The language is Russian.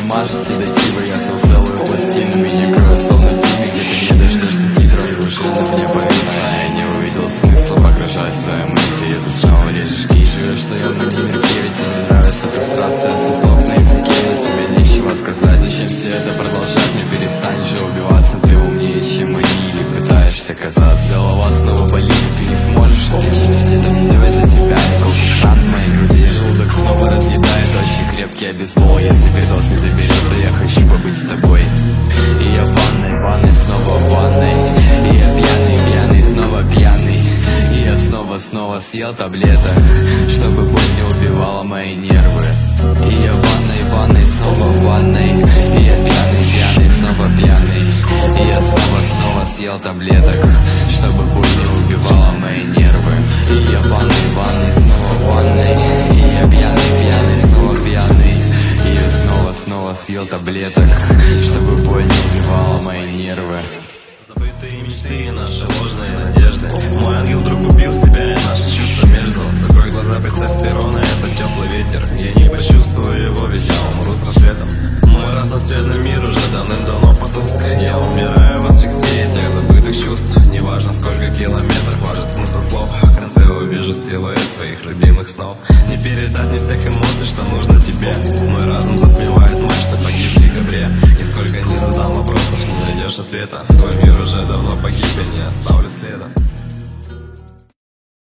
мажет седативы. Я сел целую пластину, меня кроют словно в фильме, где ты не дождешься титров. И уже на мне повисло, я не увидел смысла погружать в свои мысли, и ты снова режешь кисть. Живешь в своем мире, ведь тебе нравится фрустрация со слов на языке, но тебе нечего сказать. Зачем все это продолжать? Не перестань же убиваться, ты умнее, чем они, или пытаешься казаться. Голова снова болит, ты не сможешь излечить, ведь это все из-за тебя. Никаких ран в моей груди, желудок снова разъедает очень крепкий обезбол. Если передоз не заберет, то я хочу побыть с тобой. И я в ванной, снова в ванной. И я пьяный, снова пьяный. И я снова съел таблеток, чтобы боль не убивала мои нервы. И я в ванной, снова в ванной. И я пьяный, снова пьяный. И я снова съел таблеток, чтобы боль не убивала мои нервы. И я в ванной, снова в ванной. И я пьяный, снова пьяный. И я снова съел таблеток,